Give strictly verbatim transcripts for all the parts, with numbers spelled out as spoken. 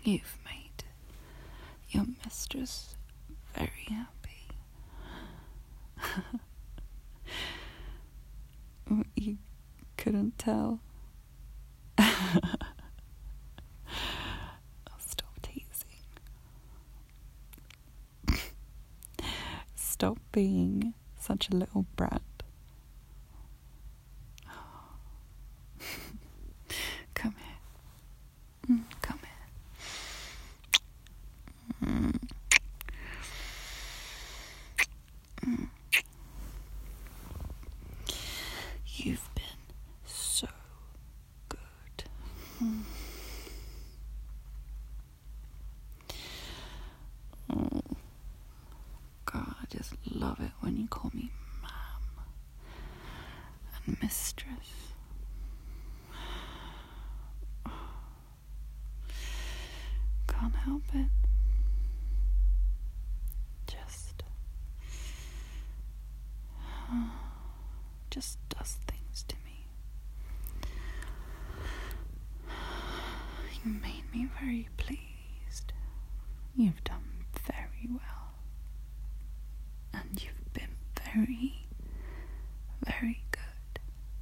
You've made your mistress very happy. You couldn't tell. I'll stop teasing. Stop being such a little brat. Come here. Mm, come here. Mm. Mm. You've been so good. Mm. Oh, God, I just love it when you call me ma'am and mistress. Can't help it. Just, just does things to me. You made me very pleased. You've done very well. And you've been very, very good.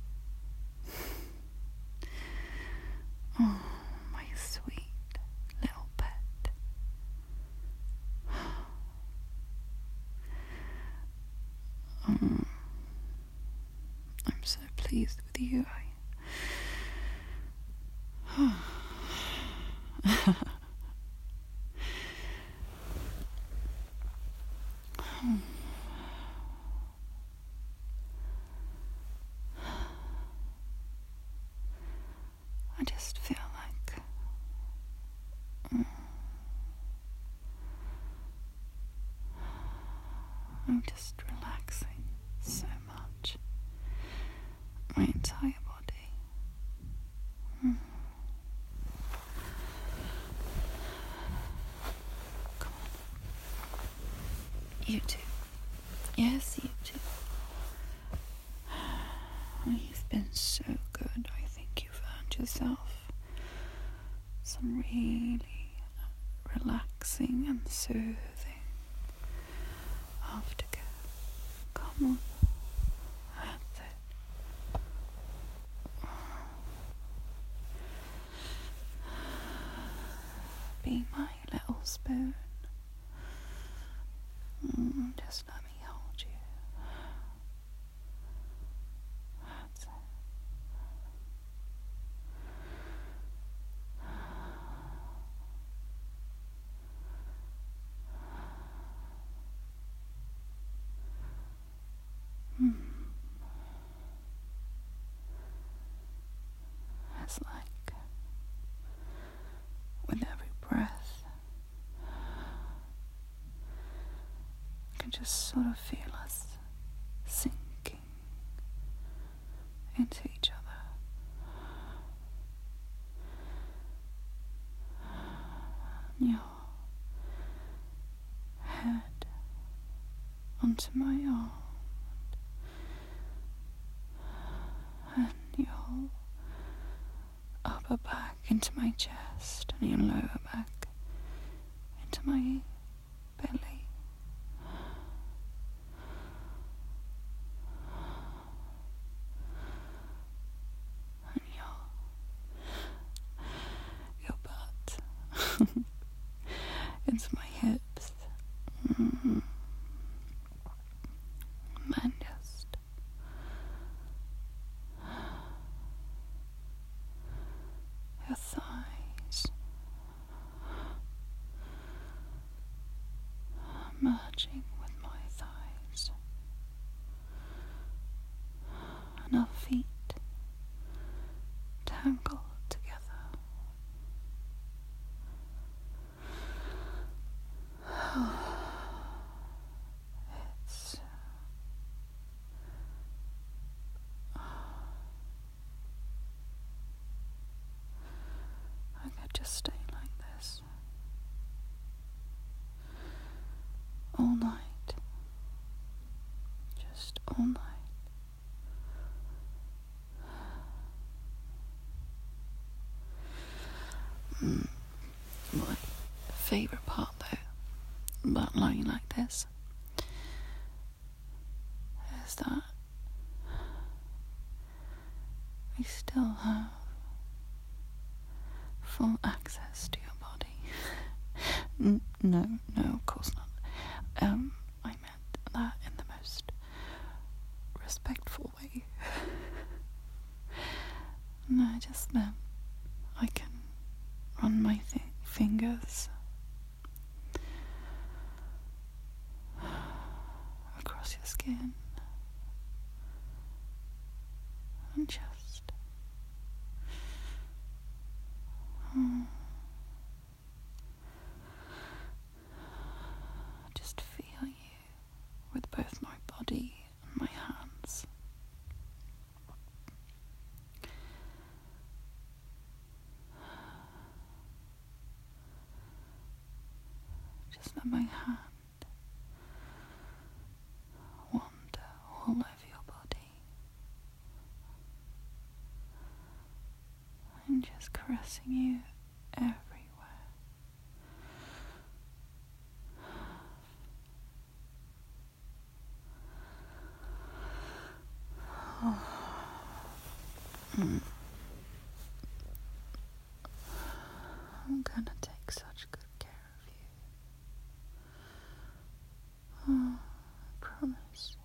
Oh, my sweet little pet. Oh, I'm so pleased with you. I... I just feel like mm, I'm just relaxing so much. My entire body. Mm. Come on. You too. Yes, you too. You've been so good. I think you've earned yourself some really relaxing and soothing aftercare. Come on. That's it. Be my little spoon. Mm, just let me hold you. That's it. Mm. It's like with every breath, I can just sort of feel us sinking into each other. Your head onto my arm, and your upper back into my chest, and your lower back into my belly. And your, your butt into my hips. Mm-hmm. And just your thighs, merging with my thighs, and our feet tangled together. It's I could just stay like this all night, just all night. Mm. My favourite part, though, about lying like this is that we still have full access to your body. N- no, no, of course not. Um, I meant that in the most respectful way. No, I just meant I can run my th- fingers across your skin and just um, just feel you with both my body and my hands. Just let my hand wander all over your body and just caressing you everywhere. Oh. Mm. I'm gonna take such good care of you. Oh, I promise.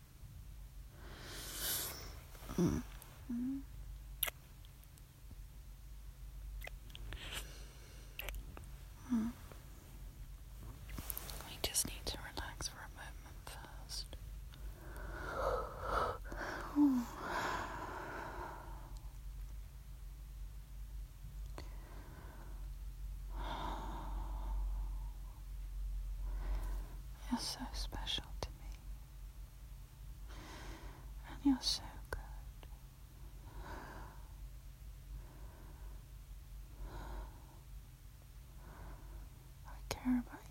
Mm. Mm. Mm. I just need to relax for a moment first. Oh. You're so special to me. And you're so good. I care about